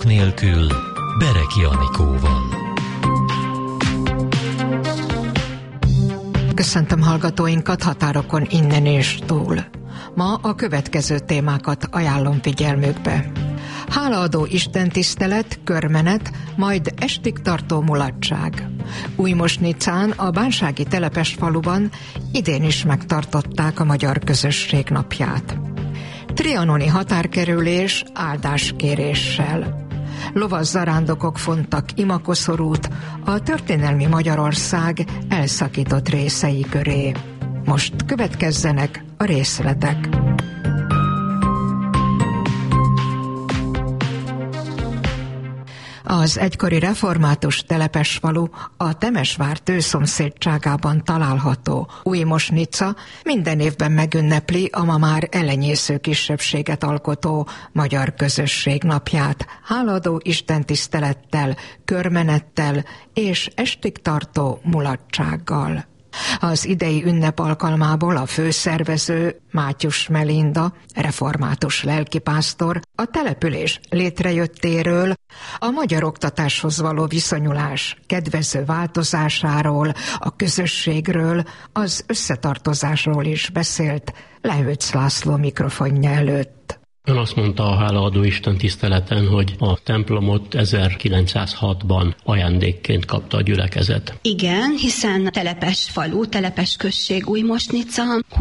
nélkül Bereki Anikóval. Köszöntöm hallgatóinkat határokon innen és túl. Ma a következő témákat ajánlom figyelmükbe. Hálaadó istentisztelet, körmenet, majd estig tartó mulatság. Újmosnicán, a bánsági Telepesfaluban idén is megtartották a Magyar Közösség napját. Trianoni határkerülés áldáskéréssel. Lovas zarándokok fontak imakoszorút a történelmi Magyarország elszakított részei köré. Most következzenek a részletek. Az egykori református Telepesfalu a Temesvár tőszomszédságában található Újmosnica minden évben megünnepli a ma már elenyésző kisebbséget alkotó Magyar Közösség napját hálaadó istentisztelettel, körmenettel és estig tartó mulatsággal. Az idei ünnep alkalmából a főszervező Mátyus Melinda, református lelkipásztor a település létrejöttéről, a magyar oktatáshoz való viszonyulás kedvező változásáról, a közösségről, az összetartozásról is beszélt Lehőc László mikrofonja előtt. Ön azt mondta a hálaadó istentiszteleten, hogy a templomot 1906-ban ajándékként kapta a gyülekezet. Igen, hiszen Telepesfalu, Telepes község Újmosnica,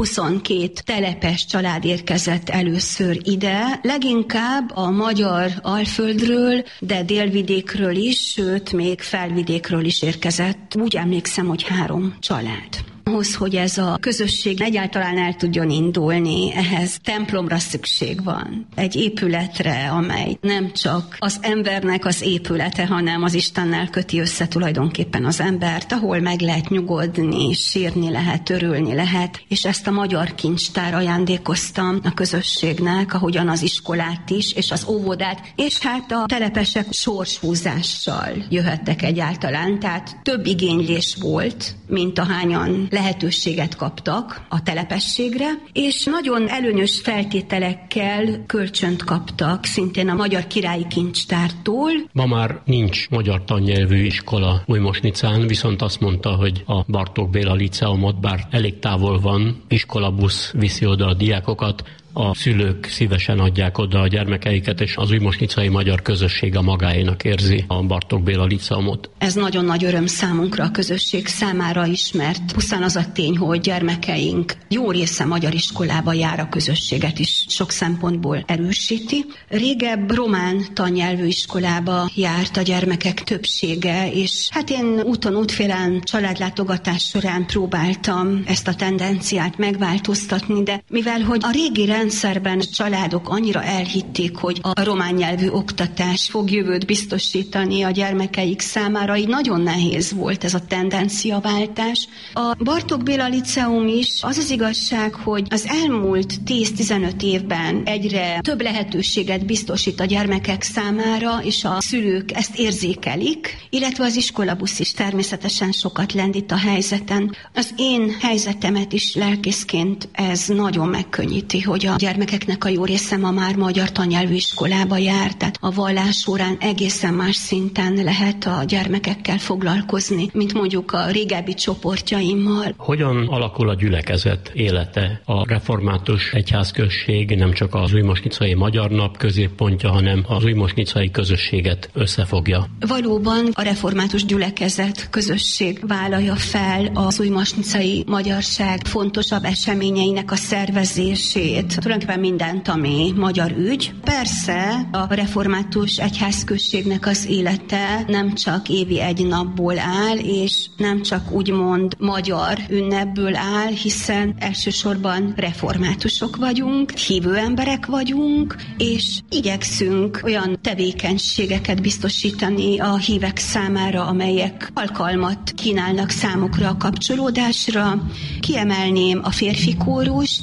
22 telepes család érkezett először ide, leginkább a magyar Alföldről, de délvidékről is, sőt, még felvidékről is érkezett. Úgy emlékszem, hogy 3 család. Ahhoz, hogy ez a közösség egyáltalán el tudjon indulni, ehhez templomra szükség van. Egy épületre, amely nem csak az embernek az épülete, hanem az Istennel köti össze tulajdonképpen az embert, ahol meg lehet nyugodni, sírni lehet, örülni lehet, és ezt a magyar kincstár ajándékoztam a közösségnek, ahogyan az iskolát is, és az óvodát, és hát a telepesek sorshúzással jöhettek egyáltalán, tehát több igénylés volt, mint ahányan lehetőséget kaptak a telepességre, és nagyon előnyös feltételekkel kölcsönt kaptak, szintén a Magyar Királyi Kincstártól. Ma már nincs magyar tannyelvű iskola Újmosnicán, viszont azt mondta, hogy a Bartók Béla Liceumot, bár elég távol van, iskolabusz viszi oda a diákokat, a szülők szívesen adják oda a gyermekeiket, és az újmosnicai magyar közösség a magáénak érzi a Bartók Béla Liceumot. Ez nagyon nagy öröm számunkra, a közösség számára is, mert pusztán az a tény, hogy gyermekeink jó része magyar iskolába jár, a közösséget is sok szempontból erősíti. Régebb román tannyelvű iskolába járt a gyermekek többsége, és hát én úton útfélen családlátogatás során próbáltam ezt a tendenciát megváltoztatni, de mivel hogy a régi rendszerben családok annyira elhitték, hogy a román nyelvű oktatás fog jövőt biztosítani a gyermekeik számára, így nagyon nehéz volt ez a tendenciaváltás. A Bartók Béla Liceum is, az az igazság, hogy az elmúlt 10-15 évben egyre több lehetőséget biztosít a gyermekek számára, és a szülők ezt érzékelik, illetve az iskolabusz is természetesen sokat lendít a helyzeten. Az én helyzetemet is lelkészként ez nagyon megkönnyíti, hogy a gyermekeknek a jó része ma már magyar tannyelvű iskolába jár, tehát a vallás során egészen más szinten lehet a gyermekekkel foglalkozni, mint mondjuk a régebbi csoportjaimmal. Hogyan alakul a gyülekezet élete? A református egyházközség nem csak az újmosnicai magyar nap középpontja, hanem az újmosnicai közösséget összefogja. Valóban a református gyülekezet közösség vállalja fel az újmosnicai magyarság fontosabb eseményeinek a szervezését, tulajdonképpen mindent, ami magyar ügy. Persze a református egyházközségnek az élete nem csak évi egy napból áll, és nem csak úgymond magyar ünnepből áll, hiszen elsősorban reformátusok vagyunk, hívő emberek vagyunk, és igyekszünk olyan tevékenységeket biztosítani a hívek számára, amelyek alkalmat kínálnak számukra a kapcsolódásra. Kiemelném a férfi kórust,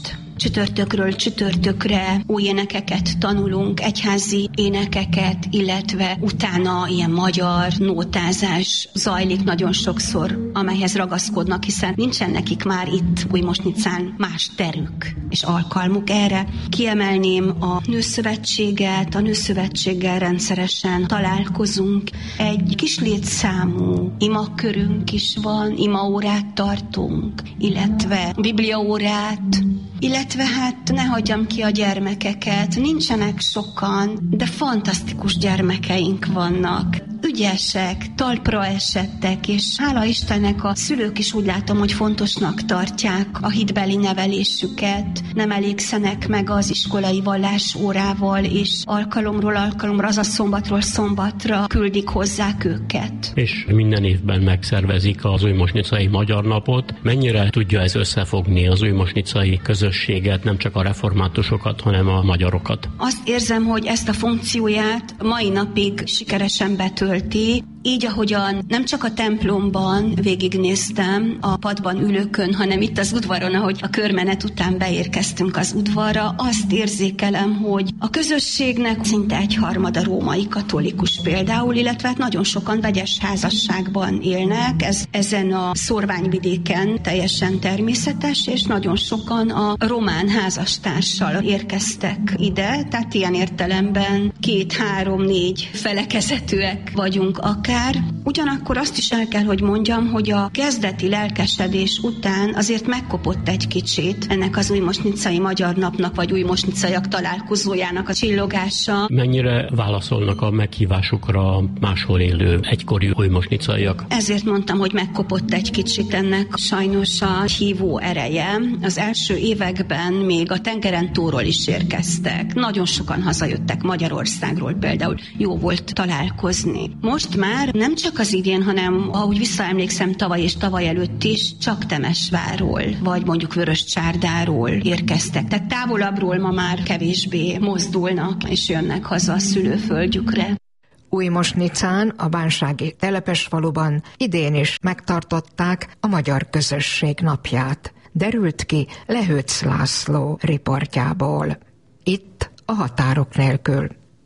Csütörtökről csütörtökre új énekeket tanulunk, egyházi énekeket, illetve utána ilyen magyar nótázás zajlik nagyon sokszor, amelyhez ragaszkodnak, hiszen nincsen nekik már itt Újmosnicán más terük és alkalmuk erre. Kiemelném a Nőszövetséget, a Nőszövetséggel rendszeresen találkozunk. Egy kis létszámú imakörünk is van, imaórát tartunk, illetve bibliaórát, illetve hát ne hagyjam ki a gyermekeket, nincsenek sokan, de fantasztikus gyermekeink vannak. Ügyesek, talpra esettek, és hála Istennek a szülők is úgy látom, hogy fontosnak tartják a hitbeli nevelésüket, nem elégszenek meg az iskolai vallásórával, és alkalomról alkalomra, azaz szombatról szombatra küldik hozzák őket. És minden évben megszervezik az újmosnicai Magyar Napot. Mennyire tudja ez összefogni az újmosnicai közösséget, nem csak a reformátusokat, hanem a magyarokat? Azt érzem, hogy ezt a funkcióját mai napig sikeresen betölti. Így, ahogyan nem csak a templomban végignéztem a padban ülőkön, hanem itt az udvaron, ahogy a körmenet után beérkeztünk az udvarra, azt érzékelem, hogy a közösségnek szinte egyharmada római katolikus például, illetve hát nagyon sokan vegyes házasságban élnek, ez ezen a szórványvidéken teljesen természetes, és nagyon sokan a román házastársal érkeztek ide, tehát ilyen értelemben 2, 3, 4 felekezetűek vagyunk akár. Ugyanakkor azt is el kell, hogy mondjam, hogy a kezdeti lelkesedés után azért megkopott egy kicsit ennek az újmosnicai Magyar Napnak, vagy újmosnicaiak találkozójának a csillogása. Mennyire válaszolnak a meghívásukra máshol élő egykori újmosnicaiak? Ezért mondtam, hogy megkopott egy kicsit ennek sajnos a hívó ereje. Az első években még a tengeren túlról is érkeztek. Nagyon sokan hazajöttek Magyarországról például. Jó volt találkozni. Most már nem csak az idén, hanem ahogy visszaemlékszem tavaly és tavaly előtt is, csak Temesvárról, vagy mondjuk Vöröscsárdáról érkeztek. Tehát távolabbról ma már kevésbé mozdulnak, és jönnek haza a szülőföldjükre. Újmosnicán, a bánsági telepesfaluban idén is megtartották a Magyar Közösség napját. Derült ki Lehőc László riportjából. Itt a Határok nélkül.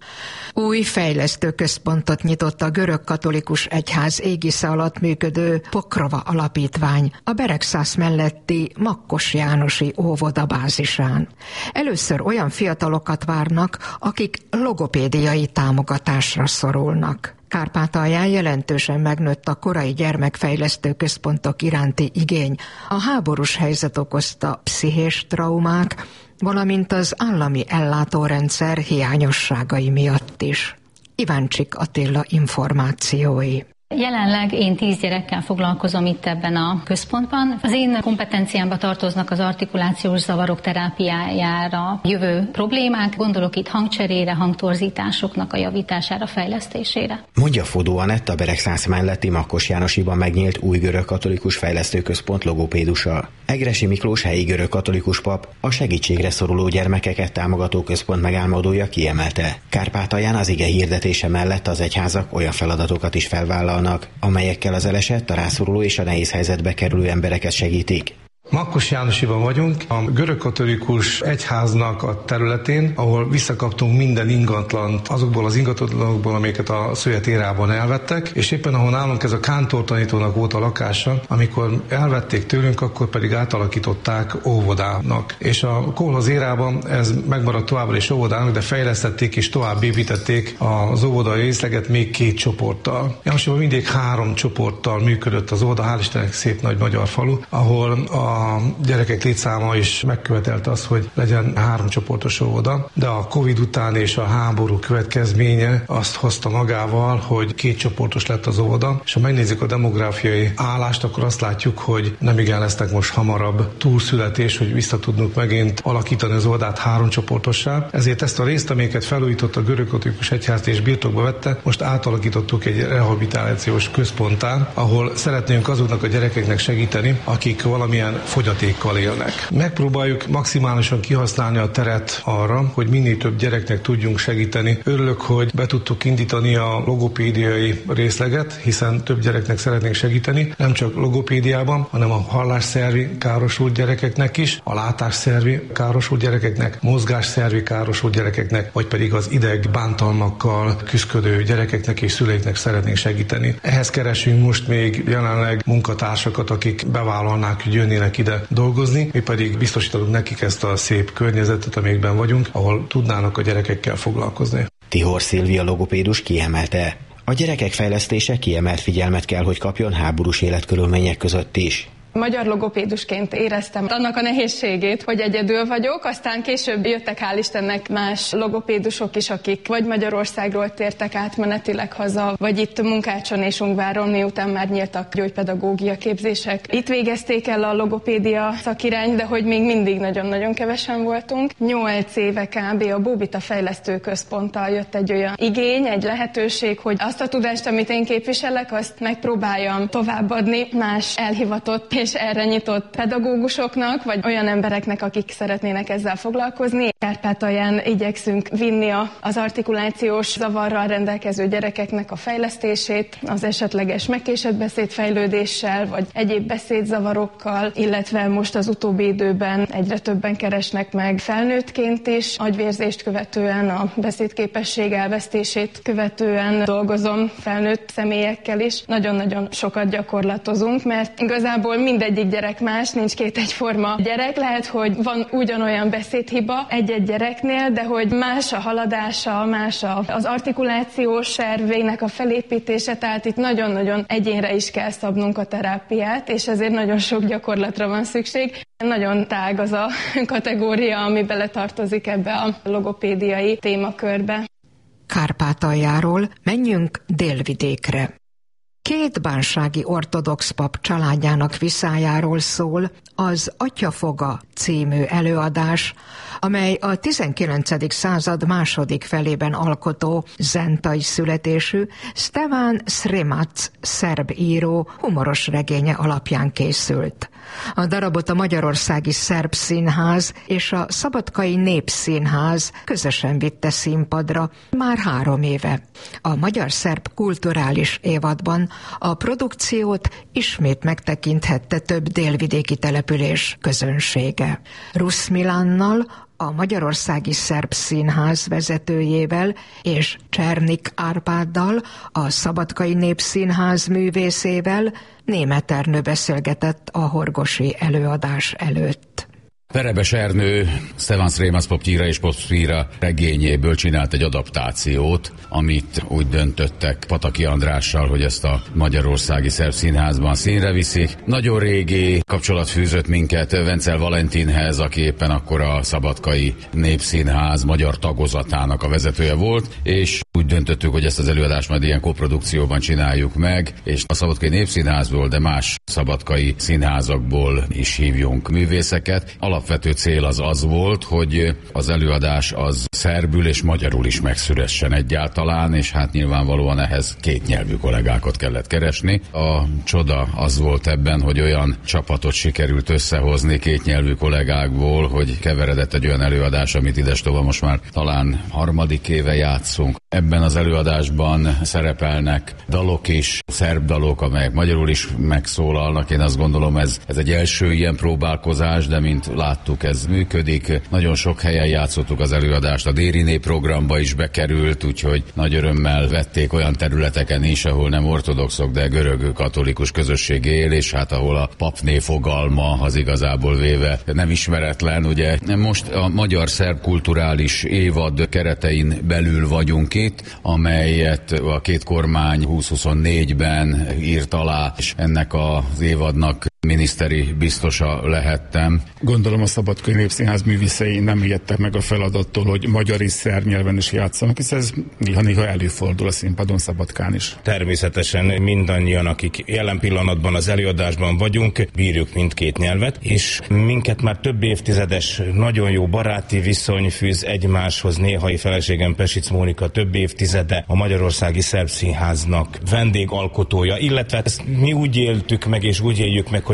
Új fejlesztőközpontot nyitott a görögkatolikus egyház égisze alatt működő Pokrova alapítvány a Beregszász melletti Makkos Jánosi óvoda bázisán. Először olyan fiatalokat várnak, akik logopédiai támogatásra szorulnak. Kárpátalján jelentősen megnőtt a korai gyermekfejlesztő központok iránti igény, a háborús helyzet okozta pszichés traumák, valamint az állami ellátórendszer hiányosságai miatt is. Iváncsik Attila információi. Jelenleg én 10 gyerekkel foglalkozom itt ebben a központban. Az én kompetenciámba tartoznak az artikulációs zavarok terápiájára jövő problémák, gondolok itt hangcserére, hangtorzításoknak a javítására, fejlesztésére. Mondja Fodó Anett, a Beregszász melletti Makkos Jánosiban megnyílt új görögkatolikus fejlesztőközpont logopédussal. Egressy Miklós helyi görögkatolikus pap a segítségre szoruló gyermekeket támogató központ megálmodója kiemelte. Kárpátalján az ige hirdetése mellett az egyházak olyan feladatokat is felvállalnak, amelyekkel az elesett, a rászoruló és a nehéz helyzetbe kerülő embereket segítik. Makkos Jánosiban vagyunk, a görögkatolikus egyháznak a területén, ahol visszakaptunk minden ingatlant azokból az ingatlanokból, amiket a szovjet érában elvettek, és éppen ahol nálunk ez a kántortanítónak volt a lakása, amikor elvették tőlünk, akkor pedig átalakították óvodának. És a kolhoz érában ez megmaradt továbbra is óvodának, de fejlesztették és tovább építették az óvodai részleget még 2 csoporttal. Jánosiban mindig 3 csoporttal működött az óvoda, hál' Istennek szép nagy magyar falu, ahol a gyerekek létszáma is megkövetelte azt, hogy legyen 3 csoportos óvoda, de a Covid után és a háború következménye azt hozta magával, hogy 2 csoportos lett az óvoda, és ha megnézzük a demográfiai állást, akkor azt látjuk, hogy nem igen lesznek most hamarabb túlszületés, hogy vissza tudnunk megint alakítani az óvodát 3 csoportossá. Ezért ezt a részt, amelyeket felújított a görögkatolikus egyház és birtokba vette, most átalakítottuk egy rehabilitációs központtá, ahol szeretnénk azoknak a gyerekeknek segíteni, akik valamilyen fogyatékkal élnek. Megpróbáljuk maximálisan kihasználni a teret arra, hogy minél több gyereknek tudjunk segíteni. Örülök, hogy be tudtuk indítani a logopédiai részleget, hiszen több gyereknek szeretnénk segíteni, nem csak logopédiában, hanem a hallásszervi károsult gyerekeknek is, a látásszervi károsult gyerekeknek, mozgásszervi károsult gyerekeknek, vagy pedig az ideg bántalmakkal küszködő gyerekeknek és szüleiknek szeretnénk segíteni. Ehhez keresünk most még jelenleg munkatársakat, akik bevállalnák, hogy jönnének ide dolgozni, mi pedig biztosítunk nekik ezt a szép környezetet, amikben vagyunk, ahol tudnának a gyerekekkel foglalkozni. Tihor Szilvia logopédus kiemelte, a gyerekek fejlesztése kiemelt figyelmet kell, hogy kapjon háborús életkörülmények között is. Magyar logopédusként éreztem annak a nehézségét, hogy egyedül vagyok, aztán később jöttek hál' Istennek más logopédusok is, akik vagy Magyarországról tértek átmenetileg haza, vagy itt Munkácson és Ungváron, miután már nyíltak gyógypedagógia képzések. Itt végezték el a logopédia szakirányt, de hogy még mindig nagyon-nagyon kevesen voltunk. 8 éve kb. A Bóbita Fejlesztő Központtal jött egy olyan igény, egy lehetőség, hogy azt a tudást, amit én képviselek, azt megpróbáljam továbbadni más elhivatott és erre nyitott pedagógusoknak, vagy olyan embereknek, akik szeretnének ezzel foglalkozni. Kárpátalján igyekszünk vinni az artikulációs zavarral rendelkező gyerekeknek a fejlesztését, az esetleges megkésett beszédfejlődéssel, vagy egyéb beszédzavarokkal, illetve most az utóbbi időben egyre többen keresnek meg felnőttként is, agyvérzést követően, a beszédképesség elvesztését követően dolgozom felnőtt személyekkel is. Nagyon-nagyon sokat gyakorlatozunk, mert igazából mindegyik gyerek más, nincs két egyforma gyerek. Lehet, hogy van ugyanolyan beszédhiba egy-egy gyereknél, de hogy más a haladása, más az artikulációs servének a felépítése, tehát itt nagyon-nagyon egyénre is kell szabnunk a terápiát, és ezért nagyon sok gyakorlatra van szükség. Nagyon tág az a kategória, ami beletartozik ebbe a logopédiai témakörbe. Kárpátaljáról menjünk délvidékre. 2 bánsági ortodox pap családjának viszályáról szól az Atyafoga című előadás, amely a 19. század második felében alkotó zentai születésű Stefan Sremac szerb író humoros regénye alapján készült. A darabot a Magyarországi Szerb Színház és a Szabadkai Népszínház közösen vitte színpadra már 3 éve. A magyar-szerb kulturális évadban a produkciót ismét megtekinthette több délvidéki település közönsége. Rusz Milánnal, a Magyarországi Szerb Színház vezetőjével és Csernik Árpáddal, a Szabadkai Népszínház művészével Németh Ernő beszélgetett a horgosi előadás előtt. Verebes Ernő Stefan Sremac Poptyira és Poptyira regényéből csinált egy adaptációt, amit úgy döntöttek Pataki Andrással, hogy ezt a Magyarországi Szerb Színházban színre viszik. Nagyon régi kapcsolat fűzött minket Vencel Valentinhez, aki éppen akkor a Szabadkai Népszínház magyar tagozatának a vezetője volt, és úgy döntöttük, hogy ezt az előadást majd ilyen koprodukcióban csináljuk meg, és a Szabadkai Népszínházból, de más szabadkai színházakból is hívjunk művészeket. Alapvető cél az volt, hogy az előadás az szerbül és magyarul is megszülessen egyáltalán, és hát nyilvánvalóan ehhez kétnyelvű kollégákat kellett keresni. A csoda az volt ebben, hogy olyan csapatot sikerült összehozni kétnyelvű kollégákból, hogy keveredett egy olyan előadás, amit idestova most már talán 3. éve játszunk. Ebben az előadásban szerepelnek dalok is, szerb dalok, amelyek magyarul is megszólalnak. Én azt gondolom, ez egy első ilyen próbálkozás, de mint láttuk, ez működik. Nagyon sok helyen játszottuk az előadást, a Dériné programba is bekerült, úgyhogy nagy örömmel vették olyan területeken is, ahol nem ortodoxok, de görög katolikus közösség él, és hát ahol a papné fogalma az igazából véve nem ismeretlen. Ugye most a magyar-szerb kulturális évad keretein belül vagyunk itt, amelyet a 2 kormány 2024-ben írt alá, és ennek az évadnak miniszteri biztosa lehettem. Gondolom a Szabadkai Népszínház művészei nem ijedtek meg a feladattól, hogy magyar és szerb nyelven is játszanak, hisz ez néha előfordul a színpadon Szabadkán is. Természetesen mindannyian, akik jelen pillanatban az előadásban vagyunk, bírjuk mindkét nyelvet, és minket már több évtizedes, nagyon jó baráti viszony fűz egymáshoz. Néhai feleségem Pesic Mónika több évtizede a Magyarországi Szerb Színháznak vendégalkotója, illetve ezt mi úgy éltük meg, és úgy éljük meg, hogy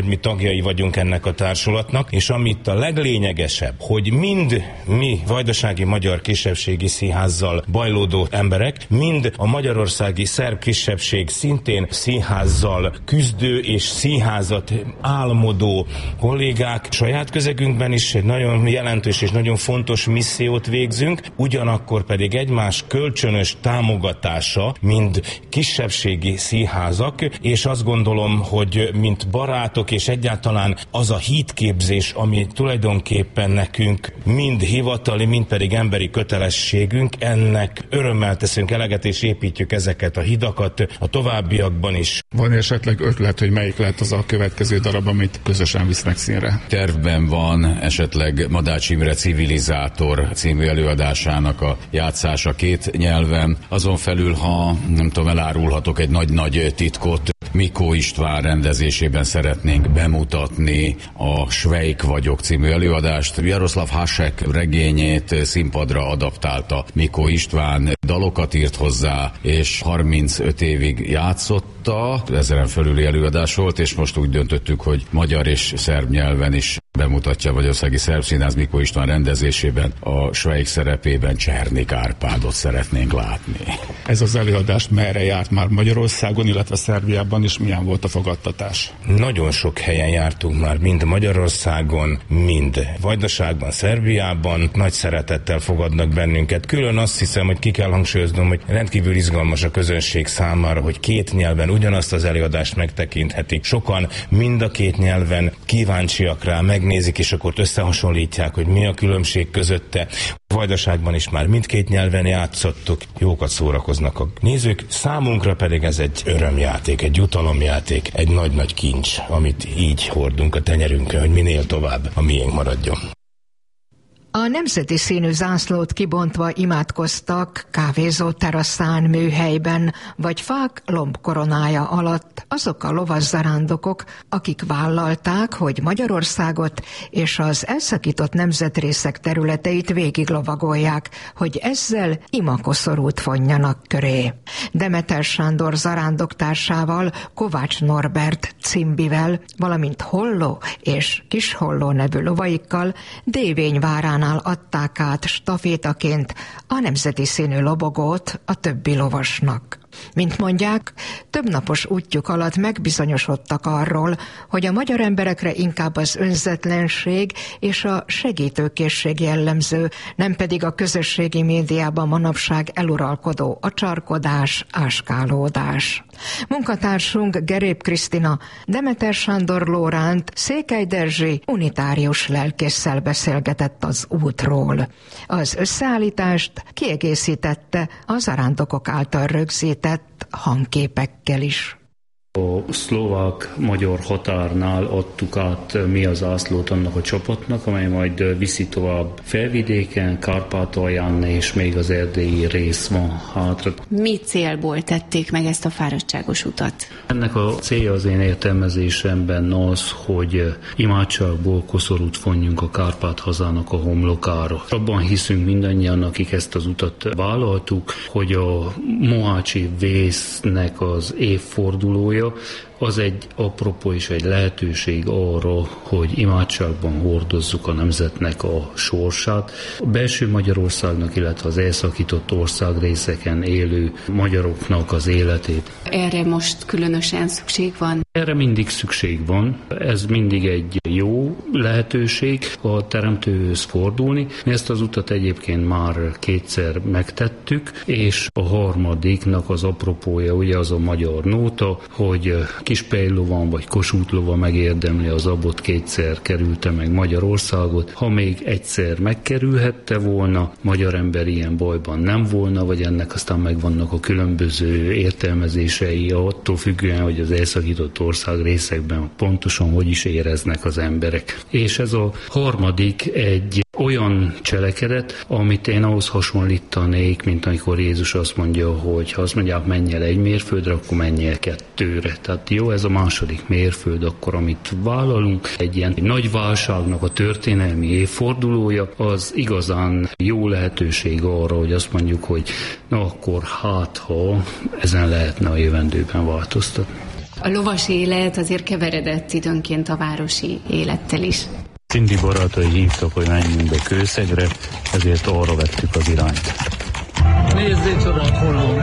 hogy mi tagjai vagyunk ennek a társulatnak, és amit a leglényegesebb, hogy mind mi vajdasági magyar kisebbségi színházzal bajlódó emberek, mind a magyarországi szerb kisebbség szintén színházzal küzdő és színházat álmodó kollégák saját közegünkben is egy nagyon jelentős és nagyon fontos missziót végzünk, ugyanakkor pedig egymás kölcsönös támogatása, mind kisebbségi színházak, és azt gondolom, hogy mint barátok és egyáltalán az a hitképzés, ami tulajdonképpen nekünk mind hivatali, mind pedig emberi kötelességünk, ennek örömmel teszünk eleget és építjük ezeket a hidakat a továbbiakban is. Van esetleg ötlet, hogy melyik lehet az a következő darab, amit közösen visznek színre? Tervben van esetleg Madács Imre Civilizátor című előadásának a játszása 2 nyelven. Azon felül, ha nem tudom, elárulhatok egy nagy-nagy titkot, Mikó István rendezésében szeretnénk bemutatni a Svejk vagyok című előadást. Jaroszláv Hasek regényét színpadra adaptálta Mikó István, dalokat írt hozzá, és 35 évig játszotta. 1000-en fölüli előadás volt, és most úgy döntöttük, hogy magyar és szerb nyelven is bemutatja a Magyarországi Szerb Színház Mikó István rendezésében. A Svejk szerepében Csernik Árpádot szeretnénk látni. Ez az előadás merre járt már Magyarországon, illetve Szerbiában is, milyen volt a fogadtatás? Nagyon sok helyen jártunk már, mind Magyarországon, mind Vajdaságban, Szerbiában. Nagy szeretettel fogadnak bennünket. Külön azt hiszem, hogy ki kell hangsúlyoznom, hogy rendkívül izgalmas a közönség számára, hogy 2 nyelven ugyanazt az előadást megtekinthetik. Sokan mind a 2 nyelven kíváncsiak rá, megnézik, és akkor összehasonlítják, hogy mi a különbség közötte. Vajdaságban is már mindkét nyelven játszottuk, jókat szórakoznak a nézők, számunkra pedig ez egy örömjáték, egy jutalomjáték, egy nagy-nagy kincs, amit így hordunk a tenyerünkön, hogy minél tovább a miénk maradjon. A nemzeti színű zászlót kibontva imádkoztak kávézó teraszán, műhelyben, vagy fák lombkoronája alatt azok a lovaszarándokok, akik vállalták, hogy Magyarországot és az elszakított nemzetrészek területeit végiglovagolják, hogy ezzel imakoszorút fonjanak köré. Demeter Sándor zarándoktársával, Kovács Norbert Cimbivel, valamint Holló és Kisholló nevű lovaikkal Dévényvárán adták át stafétaként a nemzeti színű lobogót a többi lovasnak. Mint mondják, több napos útjuk alatt megbizonyosodtak arról, hogy a magyar emberekre inkább az önzetlenség és a segítőkészség jellemző, nem pedig a közösségi médiában manapság eluralkodó acsarkodás, áskálódás. Munkatársunk Gerép Krisztina, Demeter Sándor Lóránt, Székely Derzsi unitárius lelkésszel beszélgetett az útról. Az összeállítást kiegészítette a zarándokok által rögzített hangképekkel is. A szlovák-magyar határnál adtuk át mi az zászlót annak a csapatnak, amely majd viszi tovább Felvidéken, Kárpátalján, és még az erdélyi rész van hátra. Mi célból tették meg ezt a fáradtságos utat? Ennek a célja az én értelmezésemben az, hogy imádságból koszorút vonjunk a Kárpát hazának a homlokára. Abban hiszünk mindannyian, akik ezt az utat vállaltuk, hogy a mohácsi vésznek az évfordulója az egy apropó és egy lehetőség arra, hogy imádságban hordozzuk a nemzetnek a sorsát. A belső Magyarországnak, illetve az elszakított országrészeken élő magyaroknak az életét. Erre most különösen szükség van? Erre mindig szükség van. Ez mindig egy jó lehetőség a teremtőhöz fordulni. Mi ezt az utat egyébként már 2-szer megtettük, és a harmadiknak az apropója ugye az a magyar nóta, hogy Kispejlovan vagy Kossuth-lova megérdemli az abot, 2-szer kerülte meg Magyarországot. Ha még egyszer megkerülhette volna, magyar ember ilyen bajban nem volna, vagy ennek aztán megvannak a különböző értelmezései, attól függően, hogy az elszakított ország részekben pontosan hogy is éreznek az emberek. És ez a harmadik egy olyan cselekedet, amit én ahhoz hasonlítanék, mint amikor Jézus azt mondja, hogy ha azt mondják, menj el 1 mérföldre, akkor menj el 2-re. Tehát jó, ez a második mérföld, akkor amit vállalunk, egy ilyen nagy válságnak a történelmi évfordulója, az igazán jó lehetőség arra, hogy azt mondjuk, hogy na akkor hát, ha ezen lehetne a jövendőben változtatni. A lovas élet azért keveredett időnként a városi élettel is. Cindy barátai hívtak, hogy menjünk be Kőszegre, ezért arra vettük az irányt. Nézzék oda, hol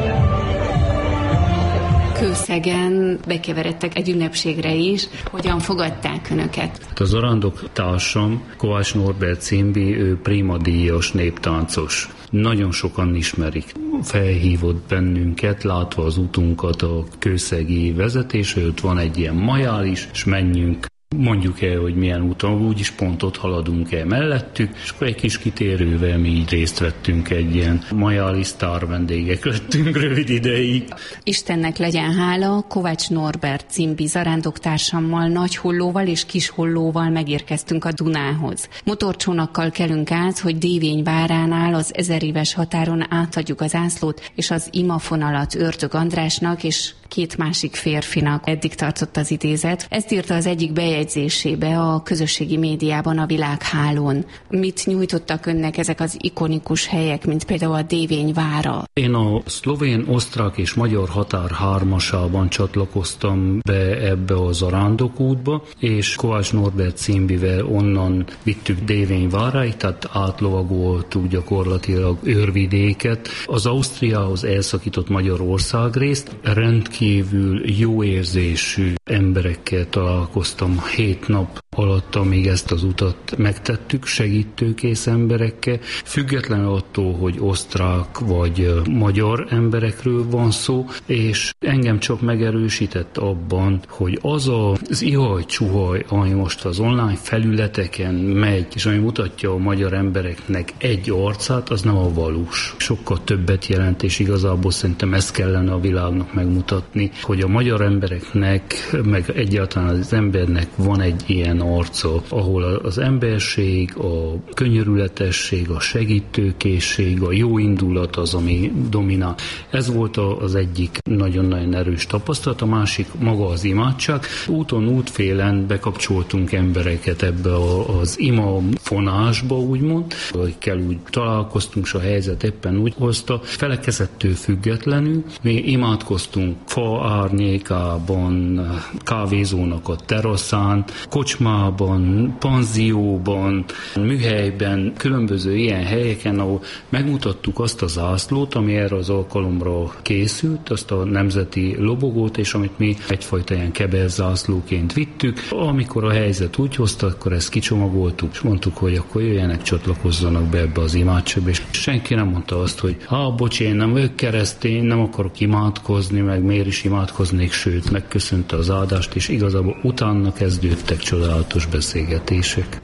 Kőszegen bekeveredtek egy ünnepségre is. Hogyan fogadták önöket? A zarándok társam, Kovács Norbert Cimbi, ő prima díjas néptáncos. Nagyon sokan ismerik. Felhívott bennünket, látva az utunkat a kőszegi vezetés, ott van egy ilyen majál is, és menjünk. Mondjuk el, hogy milyen úton, úgyis pont ott haladunk el mellettük, és akkor egy kis kitérővel mi így részt vettünk egy ilyen majáli sztár vendégek lettünk rövid ideig. Istennek legyen hála, Kovács Norbert Cimbi zarándoktársammal, Nagyhollóval és Kishollóval megérkeztünk a Dunához. Motorcsónakkal kelünk át, hogy Dévény váránál az 1000 éves határon átadjuk az zászlót, és az imafonalat Ördög Andrásnak és 2 másik férfinak. Eddig tartott az idézet. Ezt írta az egyik bejegyzésébe a közösségi médiában, a Világhálón. Mit nyújtottak önnek ezek az ikonikus helyek, mint például a Dévény vára? Én a szlovén, osztrák és magyar határ 3-asában csatlakoztam be ebbe a zarándokútba, és Kovács Norbert Cimbivel onnan vittük Dévény váráig, tehát átlovagoltuk gyakorlatilag őrvidéket. Az Ausztriához elszakított Magyarország részt rendkívül jó érzésű emberekkel találkoztam 7 nap alatt, amíg ezt az utat megtettük, segítőkész emberekkel, függetlenül attól, hogy osztrák vagy magyar emberekről van szó, és engem csak megerősített abban, hogy az az ihaj-csuhaj, ami most az online felületeken megy, és ami mutatja a magyar embereknek egy arcát, az nem a valós. Sokkal többet jelent, és igazából szerintem ezt kellene a világnak megmutatni, hogy a magyar embereknek, meg egyáltalán az embernek van egy ilyen arca, ahol az emberség, a könyörületesség, a segítőkészség, a jó indulat az, ami dominál. Ez volt az egyik nagyon-nagyon erős tapasztalat, a másik maga az imádság. Úton, útfélen bekapcsoltunk embereket ebbe az ima fonásba, úgymond, akikkel úgy találkoztunk, és a helyzet éppen úgy hozta. Felekezettől függetlenül mi imádkoztunk fa árnyékában, kávézónak a teraszán, kocsmában, panzióban, műhelyben, különböző ilyen helyeken, ahol megmutattuk azt a zászlót, ami erre az alkalomra készült, azt a nemzeti lobogót, és amit mi egyfajta ilyen kebelzászlóként vittük. Amikor a helyzet úgy hozta, akkor ezt kicsomagoltuk, és mondtuk, hogy akkor jöjjenek, csatlakozzanak be ebbe az imádságba, és senki nem mondta azt, hogy bocs, én nem vagyok keresztény, nem akarok imádkozni, meg miért is imádkoznék, sőt, megköszönte az áldást, és igazából utána kezdődtek csodálatos beszélgetések.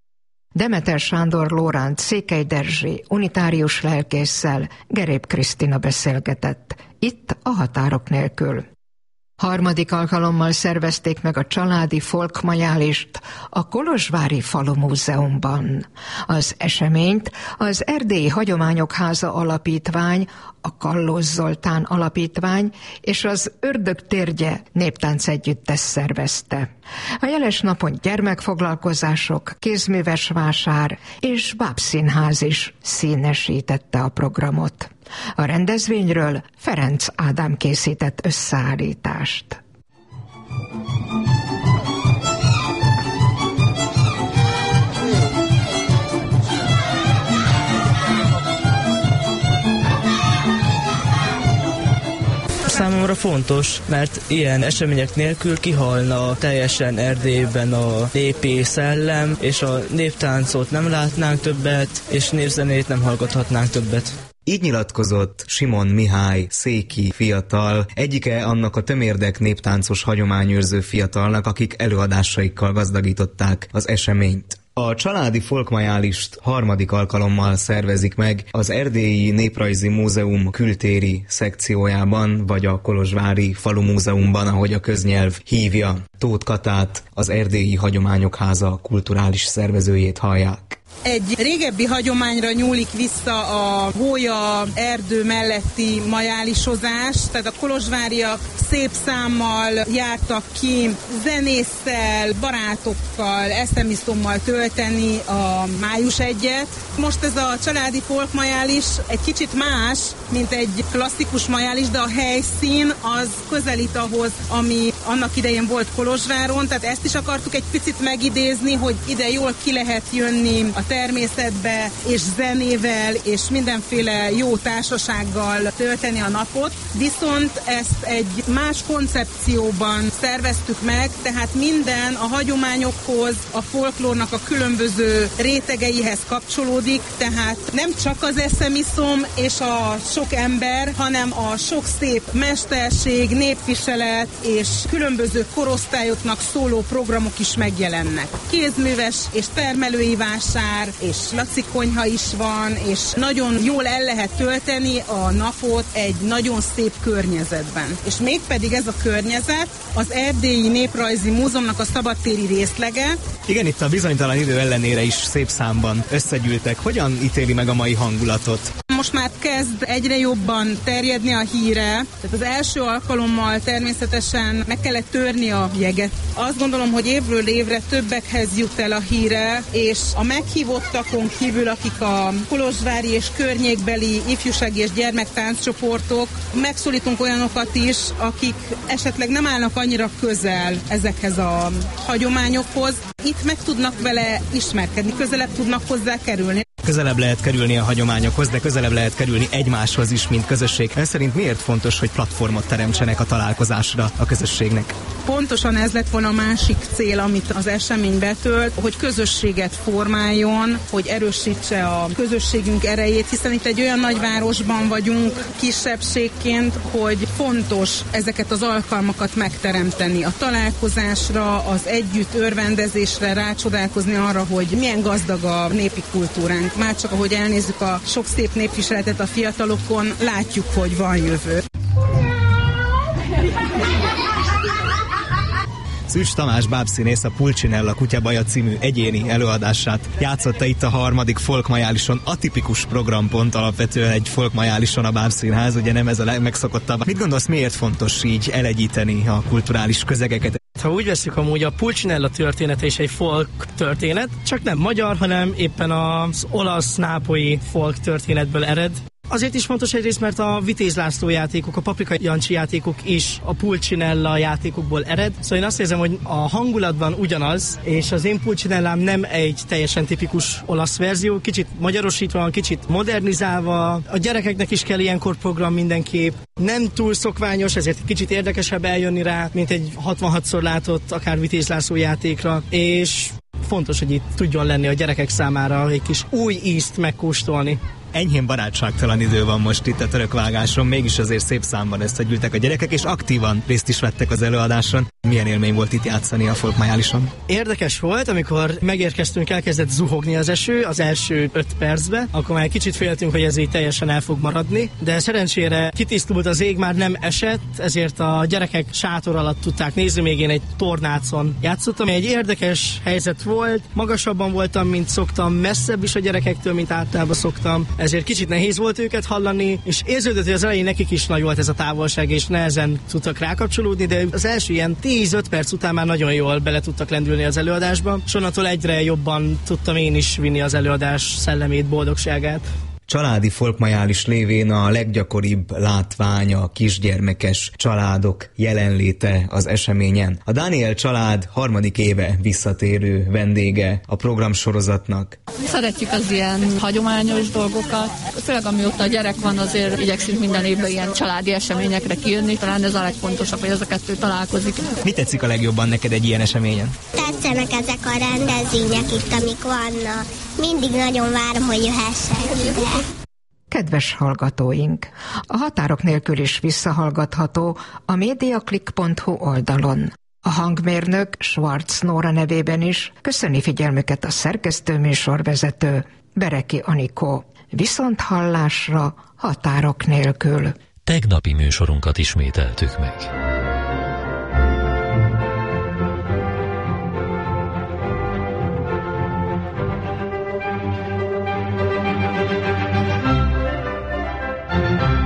Demeter Sándor Lóránt Székely Derzsi unitárius lelkésszel Gerép Krisztina beszélgetett, itt a Határok nélkül. 3. alkalommal szervezték meg a családi folkmajálist a Kolozsvári Falumúzeumban. Az eseményt az Erdélyi Hagyományok Háza Alapítvány, a Kallós Zoltán Alapítvány és az Ördög Térgye néptánc együttes szervezte. A jeles napon gyermekfoglalkozások, kézműves vásár és bábszínház is színesítette a programot. A rendezvényről Ferenc Ádám készített összeállítást. Számomra fontos, mert ilyen események nélkül kihalna teljesen Erdélyben a népi szellem, és a néptáncot nem látnánk többet, és népzenét nem hallgathatnánk többet. Így nyilatkozott Simon Mihály széki fiatal, egyike annak a tömérdek néptáncos hagyományőrző fiatalnak, akik előadásaikkal gazdagították az eseményt. A családi folkmajálist 3. alkalommal szervezik meg az Erdélyi Néprajzi Múzeum kültéri szekciójában, vagy a Kolozsvári Falumúzeumban, ahogy a köznyelv hívja. Tóth Katát, az Erdélyi Hagyományok Háza kulturális szervezőjét hallják. Egy régebbi hagyományra nyúlik vissza a gólya erdő melletti majálisozás, tehát a kolozsváriak szép számmal jártak ki, zenésszel, barátokkal, eszemisztommal tölteni a május 1-et. Most ez a családi folkmajális egy kicsit más, mint egy klasszikus majális, de a helyszín az közelít ahhoz, ami annak idején volt Kolozsváron, tehát ezt is akartuk egy picit megidézni, hogy ide jól ki lehet jönni a természetbe, és zenével, és mindenféle jó társasággal tölteni a napot, viszont ezt egy más koncepcióban szerveztük meg, tehát minden a hagyományokhoz, a folklórnak a különböző rétegeihez kapcsolódik, tehát nem csak az eszemiszom és a sok ember, hanem a sok szép mesterség, népviselet és különböző korosztályoknak szóló programok is megjelennek. Kézműves és termelői vásár, és Laci konyha is van, és nagyon jól el lehet tölteni a napot egy nagyon szép környezetben. És mégpedig ez a környezet az Erdélyi Néprajzi Múzeumnak a szabadtéri részlege. Igen, itt a bizonytalan idő ellenére is szép számban összegyűltek. Hogyan ítéli meg a mai hangulatot? Most már kezd egyre jobban terjedni a híre. Tehát az első alkalommal természetesen meg kellett törni a jeget. Azt gondolom, hogy évről évre többekhez jut el a híre, és a meghívottakon kívül, akik a kolozsvári és környékbeli ifjúsági és gyermektánccsoportok, megszólítunk olyanokat is, akik esetleg nem állnak annyira közel ezekhez a hagyományokhoz. Itt meg tudnak vele ismerkedni, közelebb tudnak hozzá kerülni. Közelebb lehet kerülni a hagyományokhoz, de közelebb lehet kerülni egymáshoz is, mint közösség. Ez szerint miért fontos, hogy platformot teremtsenek a találkozásra a közösségnek? Pontosan ez lett volna a másik cél, amit az esemény betölt, hogy közösséget formáljon, hogy erősítse a közösségünk erejét, hiszen itt egy olyan nagyvárosban vagyunk kisebbségként, hogy fontos ezeket az alkalmakat megteremteni. A találkozásra, az együtt örvendezésre, rácsodálkozni arra, hogy milyen gazdag a népi kultúránk. Már csak ahogy elnézzük a sok szép népviseletet a fiatalokon, látjuk, hogy van jövő. Szűcs Tamás bábszínész a Pulcinella Kutyabaja című egyéni előadását játszotta itt a 3. folkmajálison. Atipikus programpont alapvetően egy folkmajálison a bábszínház, ugye nem ez a legmegszokottabb. Mit gondolsz, miért fontos így elegyíteni a kulturális közegeket? Ha úgy veszük, amúgy a Pulcinella története is egy folk történet, csak nem magyar, hanem éppen az olasz-nápolyi folk történetből ered. Azért is fontos egyrészt, mert a Vitéz László játékok, a Paprika Jancsi játékok is a Pulcinella játékokból ered. Szóval én azt érzem, hogy a hangulatban ugyanaz, és az én Pulcinellám nem egy teljesen tipikus olasz verzió, kicsit magyarosítva, kicsit modernizálva. A gyerekeknek is kell ilyenkor program mindenképp. Nem túl szokványos, ezért kicsit érdekesebb eljönni rá, mint egy 66-szor látott akár Vitéz László játékra, és fontos, hogy itt tudjon lenni a gyerekek számára egy kis új ízt megkóstolni. Enyhén barátságtalan idő van most itt a törökvágáson, mégis azért szép számban összegyűltek a gyerekek, és aktívan részt is vettek az előadáson. Milyen élmény volt itt játszani a folkmajálison? Érdekes volt, amikor megérkeztünk, elkezdett zuhogni az eső az első 5 percben, akkor már kicsit féltünk, hogy ez így teljesen el fog maradni, de szerencsére kitisztult az ég, már nem esett, ezért a gyerekek sátor alatt tudták nézni, még én egy tornácon játszottam. Egy érdekes helyzet volt, magasabban voltam, mint szoktam, messzebb is a gyerekektől, mint általában szoktam. Ezért kicsit nehéz volt őket hallani, és érződött, hogy az elején nekik is nagy volt ez a távolság, és nehezen tudtak rákapcsolódni, de az első ilyen 10-5 perc után már nagyon jól bele tudtak lendülni az előadásba, és onnantól egyre jobban tudtam én is vinni az előadás szellemét, boldogságát. Családi folkmajális lévén a leggyakoribb látvány a kisgyermekes családok jelenléte az eseményen. A Dániel család 3. éve visszatérő vendége a programsorozatnak. Szeretjük az ilyen hagyományos dolgokat. Főleg amióta a gyerek van, azért igyekszünk minden évben ilyen családi eseményekre kijönni. Talán ez a legfontosabb, hogy ez a kettő találkozik. Mi tetszik a legjobban neked egy ilyen eseményen? Tetszenek ezek a rendezvények itt, amik vannak. Mindig nagyon várom, hogy jöhessek ide. Kedves hallgatóink! A Határok nélkül is visszahallgatható a mediaclick.hu oldalon. A hangmérnök Schwarz Nóra nevében is köszöni figyelmüket a szerkesztő műsorvezető Bereki Anikó. Viszont hallásra Határok nélkül. Tegnapi műsorunkat ismételtük meg.